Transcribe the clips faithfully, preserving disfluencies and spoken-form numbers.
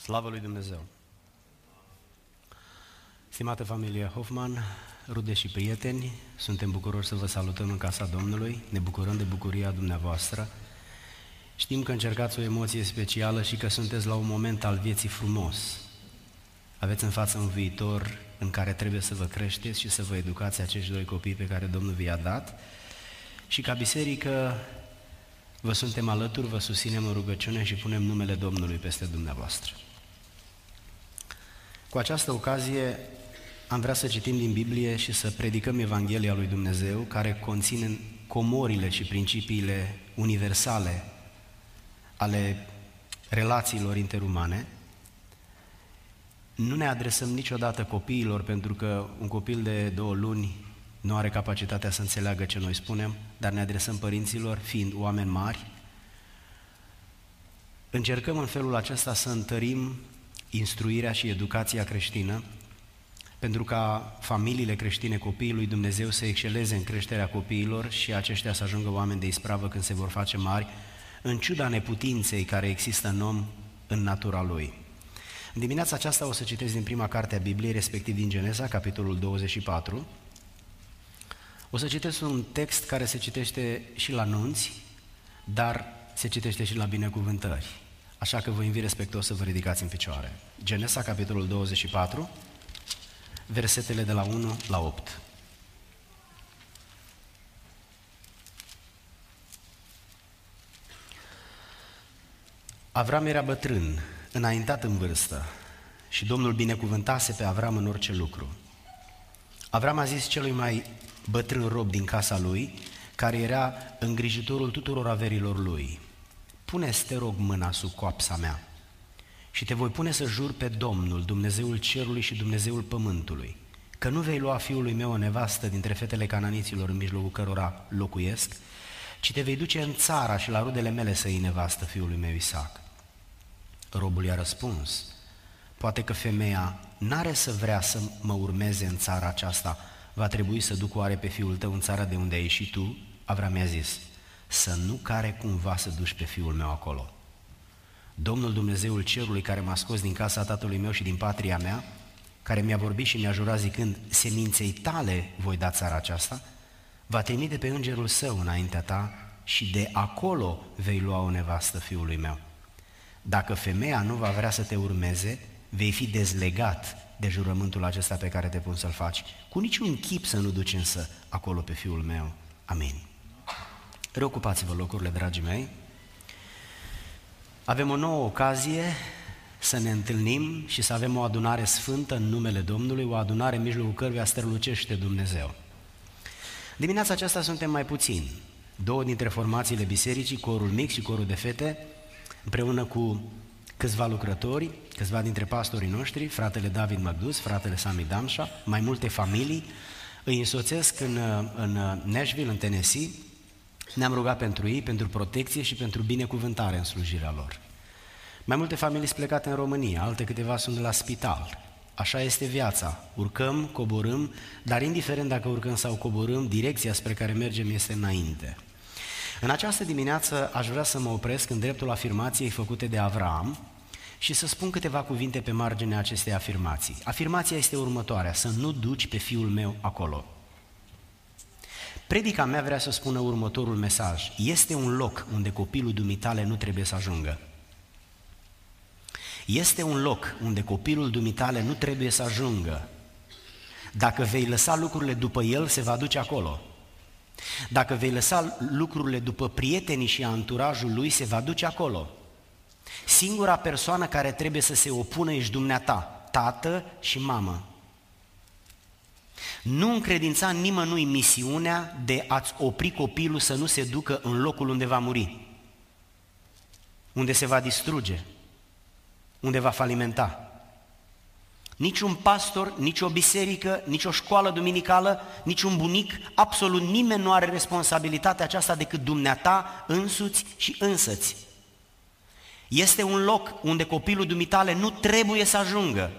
Slavă lui Dumnezeu! Stimată familie Hoffman, rude și prieteni, suntem bucuroși să vă salutăm în casa Domnului, ne bucurăm de bucuria dumneavoastră. Știm că încercați o emoție specială și că sunteți la un moment al vieții frumos. Aveți în față un viitor în care trebuie să vă creșteți și să vă educați acești doi copii pe care Domnul vi-a dat. Și ca biserică vă suntem alături, vă susținem în rugăciune și punem numele Domnului peste dumneavoastră. Cu această ocazie am vrea să citim din Biblie și să predicăm Evanghelia lui Dumnezeu, care conține comorile și principiile universale ale relațiilor interumane. Nu ne adresăm niciodată copiilor, pentru că un copil de două luni nu are capacitatea să înțeleagă ce noi spunem, dar ne adresăm părinților, fiind oameni mari. Încercăm în felul acesta să întărim instruirea și educația creștină, pentru ca familiile creștine, copiii lui Dumnezeu să exceleze în creșterea copiilor și aceștia să ajungă oameni de ispravă când se vor face mari, în ciuda neputinței care există în om, în natura lui. În dimineața aceasta o să citesc din prima carte a Bibliei, respectiv din Genesa, capitolul douăzeci și patru. O să citesc un text care se citește și la nunți, dar se citește și la binecuvântări. Așa că vă invit respectuos să vă ridicați în picioare. Genesa, capitolul douăzeci și patru, versetele de la unu la opt. Avram era bătrân, înaintat în vârstă, și Domnul binecuvântase pe Avram în orice lucru. Avram a zis celui mai bătrân rob din casa lui, care era îngrijitorul tuturor averilor lui: pune-ți, te rog, mâna sub coapsa mea și te voi pune să jur pe Domnul, Dumnezeul cerului și Dumnezeul pământului, că nu vei lua fiului meu o nevastă dintre fetele cananiților în mijlocul cărora locuiesc, ci te vei duce în țara și la rudele mele să iei nevastă fiului meu Isaac. Robul i-a răspuns: poate că femeia n-are să vrea să mă urmeze în țara aceasta, va trebui să duc oare pe fiul tău în țara de unde ai ieșit tu? Avram i-a zis: să nu care cumva să duci pe fiul meu acolo. Domnul Dumnezeul cerului, care m-a scos din casa tatălui meu și din patria mea, care mi-a vorbit și mi-a jurat zicând: seminței tale voi da țara aceasta, va trimite pe îngerul său înaintea ta și de acolo vei lua o nevastă fiului meu. Dacă femeia nu va vrea să te urmeze, vei fi dezlegat de jurământul acesta pe care te pun să-l faci. Cu niciun chip să nu duci însă acolo pe fiul meu. Amin. Reocupați-vă locurile, dragii mei. Avem o nouă ocazie să ne întâlnim și să avem o adunare sfântă în numele Domnului, o adunare în mijlocul căruia strălucește Dumnezeu. Dimineața aceasta suntem mai puțini, două dintre formațiile bisericii, corul mic și corul de fete, împreună cu câțiva lucrători, câțiva dintre pastorii noștri, fratele David Măgdus, fratele Sami Damșa, mai multe familii, îi însoțesc în, în Nashville, în Tennessee. Ne-am rugat pentru ei, pentru protecție și pentru binecuvântare în slujirea lor. Mai multe familii sunt plecate în România, alte câteva sunt la spital. Așa este viața, urcăm, coborâm, dar indiferent dacă urcăm sau coborâm, direcția spre care mergem este înainte. În această dimineață aș vrea să mă opresc în dreptul afirmației făcute de Avram și să spun câteva cuvinte pe marginea acestei afirmații. Afirmația este următoarea: să nu duci pe fiul meu acolo. Predica mea vrea să spună următorul mesaj: este un loc unde copilul dumitale nu trebuie să ajungă. Este un loc unde copilul dumitale nu trebuie să ajungă. Dacă vei lăsa lucrurile după el, se va duce acolo. Dacă vei lăsa lucrurile după prietenii și anturajul lui, se va duce acolo. Singura persoană care trebuie să se opună ești dumneata, tată și mamă. Nu încredința nimănui misiunea de a-ți opri copilul să nu se ducă în locul unde va muri, unde se va distruge, unde va falimenta. Niciun pastor, nici o biserică, nici o școală duminicală, nici un bunic, absolut nimeni nu are responsabilitatea aceasta decât dumneata însuți și însăți. Este un loc unde copilul dumitale nu trebuie să ajungă.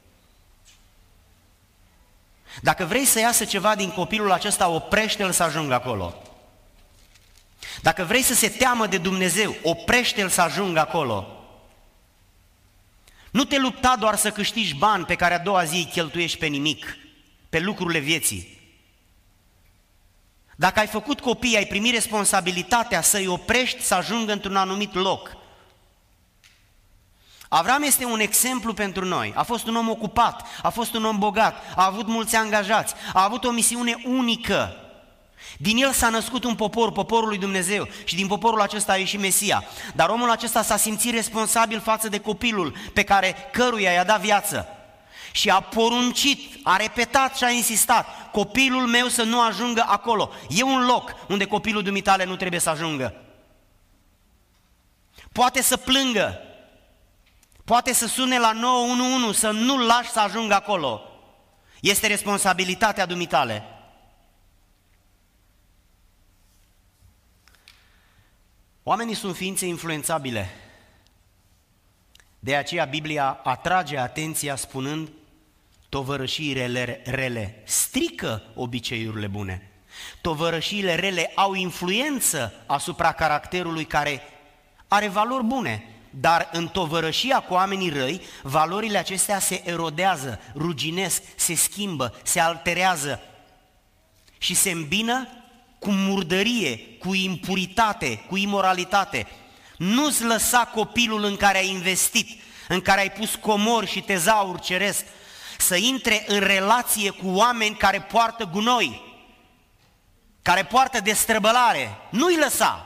Dacă vrei să iasă ceva din copilul acesta, oprește-l să ajungă acolo. Dacă vrei să se teamă de Dumnezeu, oprește-l să ajungă acolo. Nu te lupta doar să câștigi bani pe care a doua zi îi cheltuiești pe nimic, pe lucrurile vieții. Dacă ai făcut copii, ai primit responsabilitatea să-i oprești să ajungă într-un anumit loc. Avram este un exemplu pentru noi. A fost un om ocupat, a fost un om bogat, a avut mulți angajați, a avut o misiune unică. Din el s-a născut un popor, poporul lui Dumnezeu, și din poporul acesta a ieșit Mesia. Dar omul acesta s-a simțit responsabil față de copilul pe care căruia i-a dat viață. Și a poruncit, a repetat și a insistat: copilul meu să nu ajungă acolo. E un loc unde copilul dumitale nu trebuie să ajungă. Poate să plângă, poate să sune la nouă unu unu, să nu-l lași să ajungă acolo. Este responsabilitatea dumitale. Oamenii sunt ființe influențabile. De aceea Biblia atrage atenția spunând: tovărășiile rele strică obiceiurile bune. Tovărășiile rele au influență asupra caracterului care are valori bune, dar în tovărășia cu oamenii răi, valorile acestea se erodează, ruginesc, se schimbă, se alterează și se îmbină cu murdărie, cu impuritate, cu imoralitate. Nu-ți lăsa copilul în care ai investit, în care ai pus comori și tezauri ceresc, să intre în relație cu oameni care poartă gunoi, care poartă destrăbălare. Nu-i lăsa!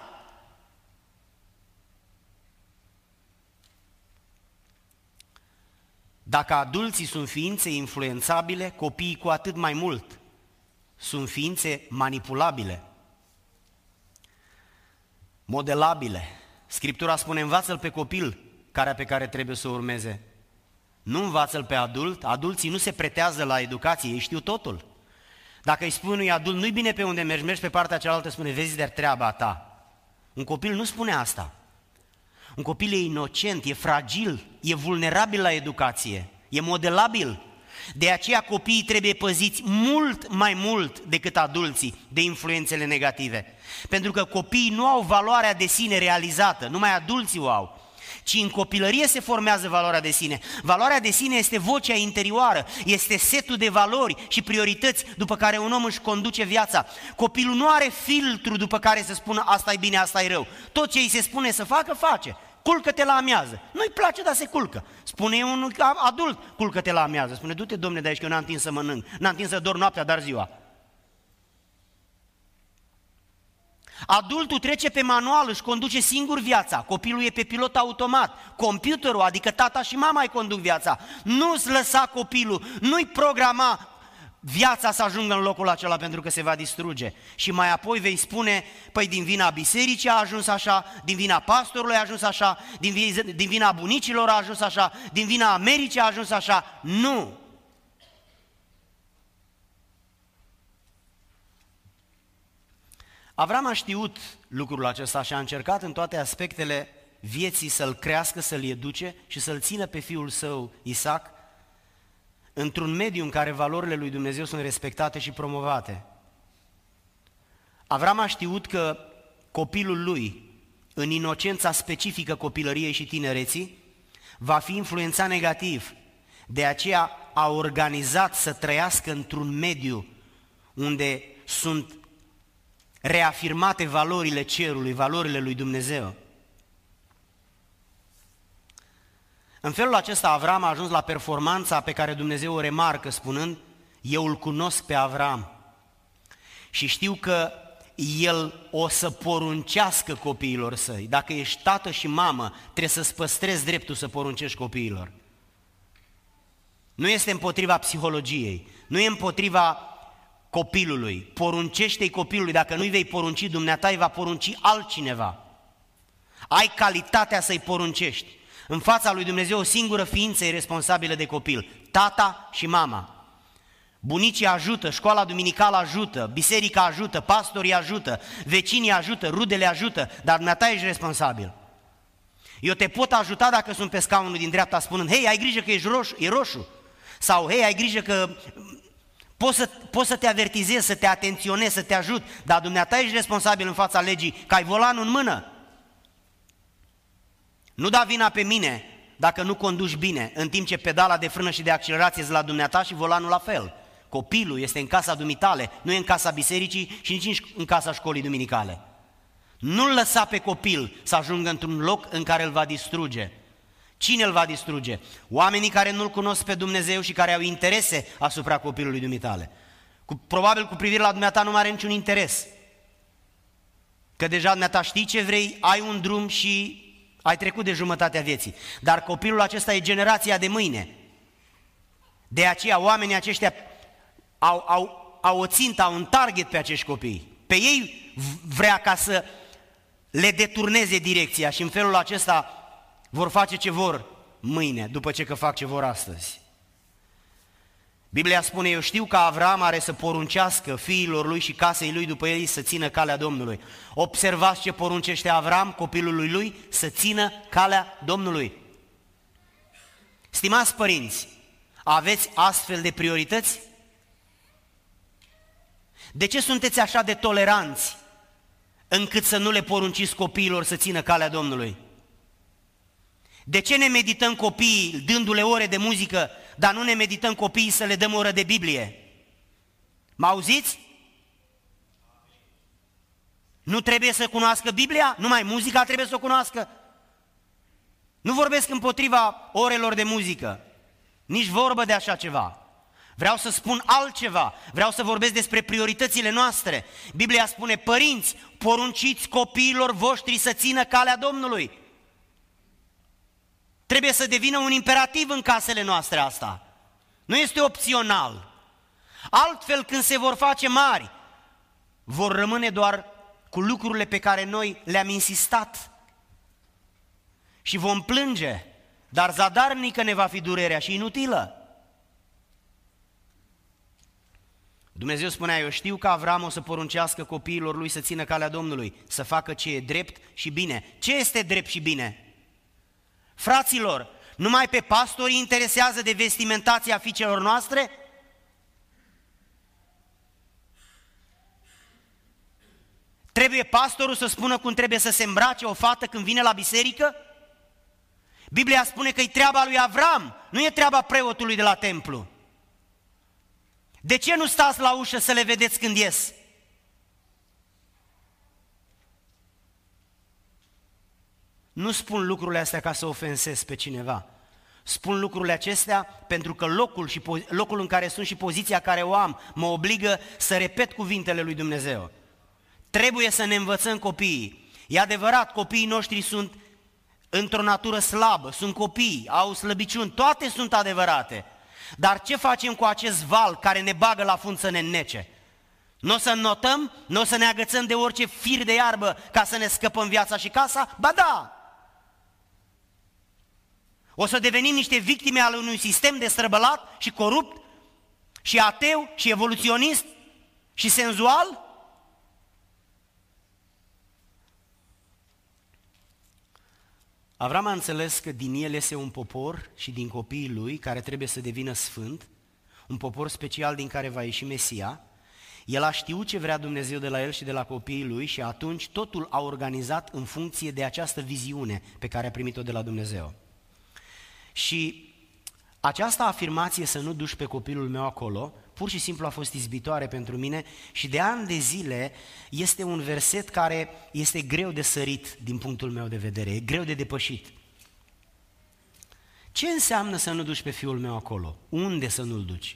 Dacă adulții sunt ființe influențabile, copiii cu atât mai mult sunt ființe manipulabile, modelabile. Scriptura spune: învață-l pe copil calea pe care trebuie să o urmeze. Nu învață-l pe adult. Adulții nu se pretează la educație, ei știu totul. Dacă îi spui unui adult: nu-i bine pe unde mergi, mergi pe partea cealaltă, spune: vezi de treaba ta. Un copil nu spune asta. Un copil e inocent, e fragil, e vulnerabil la educație, e modelabil. De aceea copiii trebuie păziți mult mai mult decât adulții de influențele negative. Pentru că copiii nu au valoarea de sine realizată, numai adulții o au, ci în copilărie se formează valoarea de sine. Valoarea de sine este vocea interioară, este setul de valori și priorități după care un om își conduce viața. Copilul nu are filtru după care să spună: asta e bine, asta e rău. Tot ce îi se spune să facă, face. Culcă-te la amiază. Nu-i place, dar se culcă. Spune un adult: culcă-te la amiază. Spune: du-te, domne, de aici că eu n-am timp să mănânc, n-am timp să dorm noaptea, dar ziua. Adultul trece pe manual, își conduce singur viața, copilul e pe pilot automat, computerul, adică tata și mama îi conduc viața. Nu-ți lăsa copilul, nu-i programa viața să ajungă în locul acela, pentru că se va distruge. Și mai apoi vei spune: păi din vina bisericii a ajuns așa, din vina pastorului a ajuns așa, din vina bunicilor a ajuns așa, din vina Americii a ajuns așa. Nu! Avram a știut lucrul acesta și a încercat în toate aspectele vieții să-l crească, să-l educe și să-l țină pe fiul său, Isaac, într-un mediu în care valorile lui Dumnezeu sunt respectate și promovate. Avram a știut că copilul lui, în inocența specifică copilăriei și tinereții, va fi influențat negativ. De aceea a organizat să trăiască într-un mediu unde sunt reafirmate valorile cerului, valorile lui Dumnezeu. În felul acesta Avram a ajuns la performanța pe care Dumnezeu o remarcă spunând: eu îl cunosc pe Avram și știu că el o să poruncească copiilor săi. Dacă ești tată și mamă, trebuie să-ți păstrezi dreptul să poruncești copiilor. Nu este împotriva psihologiei, nu e împotriva copilului. Poruncește-i copilului, dacă nu-i vei porunci dumneata, îi va porunci altcineva. Ai calitatea să-i poruncești. În fața lui Dumnezeu o singură ființă e responsabilă de copil: tata și mama. Bunicii ajută, școala duminicală ajută, biserica ajută, pastorii ajută, vecinii ajută, rudele ajută, dar dumneata ești responsabil. Eu te pot ajuta dacă sunt pe scaunul din dreapta spunând: hei, ai grijă că ești roșu, e roșu. Sau hei, ai grijă că pot să, pot să te avertizez, să te atenționez, să te ajut, dar dumneata ești responsabil în fața legii că ai volanul în mână. Nu da vina pe mine dacă nu conduci bine, în timp ce pedala de frână și de accelerație este la dumneata și volanul la fel. Copilul este în casa dumitale, nu e în casa bisericii și nici în casa școlii duminicale. Nu-l lăsa pe copil să ajungă într-un loc în care îl va distruge. Cine îl va distruge? Oamenii care nu-L cunosc pe Dumnezeu și care au interese asupra copilului dumitale. Cu, probabil cu privire la dumneata nu mai are niciun interes. Că deja dumneata știi ce vrei, ai un drum și ai trecut de jumătatea vieții. Dar copilul acesta e generația de mâine. De aceea oamenii aceștia au, au, au o țintă, au un target pe acești copii. Pe ei vrea ca să le deturneze direcția și în felul acesta vor face ce vor mâine, după ce că fac ce vor astăzi. Biblia spune, eu știu că Avram are să poruncească fiilor lui și casei lui după ei să țină calea Domnului. Observați ce poruncește Avram copilului lui, să țină calea Domnului. Stimați părinți, aveți astfel de priorități? De ce sunteți așa de toleranți încât să nu le porunciți copiilor să țină calea Domnului? De ce ne medităm copiii dându-le ore de muzică, dar nu ne medităm copiii să le dăm o oră de Biblie? Mă auziți? Nu trebuie să cunoască Biblia? Numai muzica trebuie să o cunoască? Nu vorbesc împotriva orelor de muzică, nici vorbă de așa ceva. Vreau să spun altceva, vreau să vorbesc despre prioritățile noastre. Biblia spune, părinți, porunciți copiilor voștri să țină calea Domnului. Trebuie să devină un imperativ în casele noastre asta. Nu este opțional. Altfel, când se vor face mari, vor rămâne doar cu lucrurile pe care noi le-am insistat. Și vom plânge, dar zadarnică ne va fi durerea și inutilă. Dumnezeu spunea, eu știu că Avram o să poruncească copiilor lui să țină calea Domnului, să facă ce e drept și bine. Ce este drept și bine? Fraților, numai pe pastori interesează de vestimentația fiicelor noastre? Trebuie pastorul să spună cum trebuie să se îmbrace o fată când vine la biserică? Biblia spune că e treaba lui Avram, nu e treaba preotului de la templu. De ce nu stați la ușă să le vedeți când ies? Nu spun lucrurile astea ca să ofensez pe cineva. Spun lucrurile acestea pentru că locul, și locul în care sunt și poziția care o am mă obligă să repet cuvintele lui Dumnezeu. Trebuie să ne învățăm copiii. E adevărat, copiii noștri sunt într-o natură slabă, sunt copii, au slăbiciuni, toate sunt adevărate. Dar ce facem cu acest val care ne bagă la fund să ne înnece? Nu o să înnotăm? Nu o să ne agățăm de orice fir de iarbă ca să ne scăpăm viața și casa? Ba da! O să devenim niște victime ale unui sistem destrăbălat și corupt și ateu și evoluționist și senzual? Avram a înțeles că din el iese un popor și din copiii lui care trebuie să devină sfânt, un popor special din care va ieși Mesia. El a știut ce vrea Dumnezeu de la el și de la copiii lui și atunci totul a organizat în funcție de această viziune pe care a primit-o de la Dumnezeu. Și această afirmație, să nu duci pe copilul meu acolo, pur și simplu a fost izbitoare pentru mine și de ani de zile este un verset care este greu de sărit din punctul meu de vedere, e greu de depășit. Ce înseamnă să nu duci pe fiul meu acolo? Unde să nu-l duci?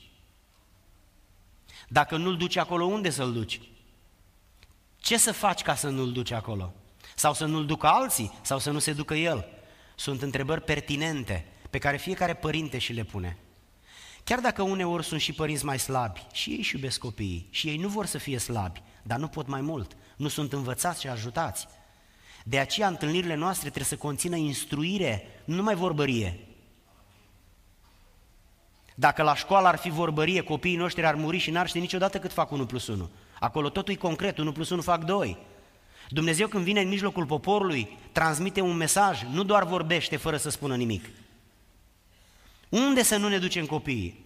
Dacă nu-l duci acolo, unde să-l duci? Ce să faci ca să nu-l duci acolo? Sau să nu-l ducă alții? Sau să nu se ducă el? Sunt întrebări pertinente pe care fiecare părinte și le pune. Chiar dacă uneori sunt și părinți mai slabi, și ei își iubesc copiii, și ei nu vor să fie slabi, dar nu pot mai mult, nu sunt învățați și ajutați. De aceea întâlnirile noastre trebuie să conțină instruire, nu numai vorbărie. Dacă la școală ar fi vorbărie, copiii noștri ar muri și n-ar ști niciodată cât fac unu plus unu. Acolo totul e concret, unu plus unu fac doi. Dumnezeu când vine în mijlocul poporului, transmite un mesaj, nu doar vorbește fără să spună nimic. Unde să nu ne ducem copiii?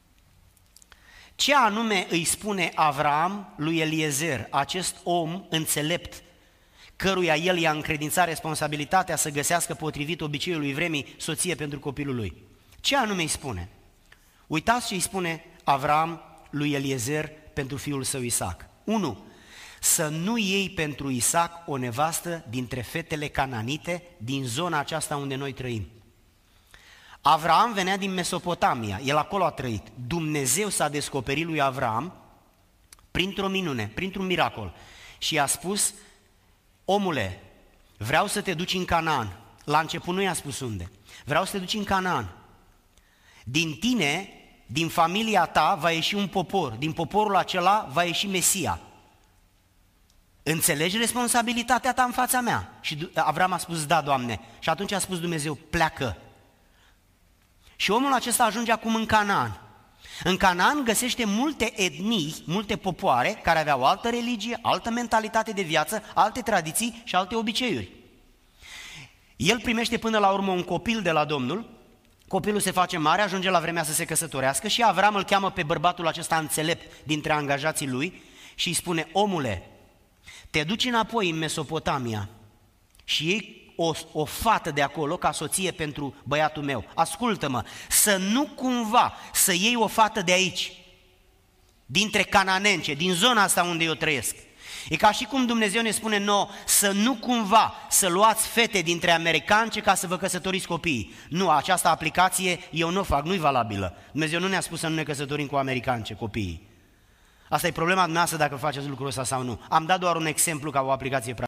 Ce anume îi spune Avram lui Eliezer, acest om înțelept, căruia el i-a încredințat responsabilitatea să găsească potrivit obiceiului vremii soție pentru copilul lui. Ce anume îi spune? Uitați ce îi spune Avram lui Eliezer pentru fiul său Isaac. unu. Să nu iei pentru Isaac o nevastă dintre fetele cananite din zona aceasta unde noi trăim. Avram venea din Mesopotamia, el acolo a trăit. Dumnezeu s-a descoperit lui Avram printr-o minune, printr-un miracol și i-a spus: omule, vreau să te duci în Canaan. La început nu i-a spus unde. Vreau să te duci în Canaan. Din tine, din familia ta, va ieși un popor. Din poporul acela va ieși Mesia. Înțelegi responsabilitatea ta în fața mea? Și Avram a spus: da, Doamne. Și atunci a spus Dumnezeu: pleacă. Și omul acesta ajunge acum în Canaan. În Canaan găsește multe etnii, multe popoare care aveau altă religie, altă mentalitate de viață, alte tradiții și alte obiceiuri. El primește până la urmă un copil de la Domnul, copilul se face mare, ajunge la vremea să se căsătorească și Avram îl cheamă pe bărbatul acesta înțelept dintre angajații lui și îi spune: omule, te duci înapoi în Mesopotamia și iei o, o fată de acolo ca soție pentru băiatul meu. Ascultă-mă, să nu cumva să iei o fată de aici, dintre cananence, din zona asta unde eu trăiesc. E ca și cum Dumnezeu ne spune nouă să nu cumva să luați fete dintre americance ca să vă căsătoriți copiii. Nu, această aplicație eu nu o fac, nu-i valabilă. Dumnezeu nu ne-a spus să nu ne căsătorim cu americance copiii. Asta e problema dumneavoastră dacă faceți lucrul ăsta sau nu. Am dat doar un exemplu ca o aplicație practică.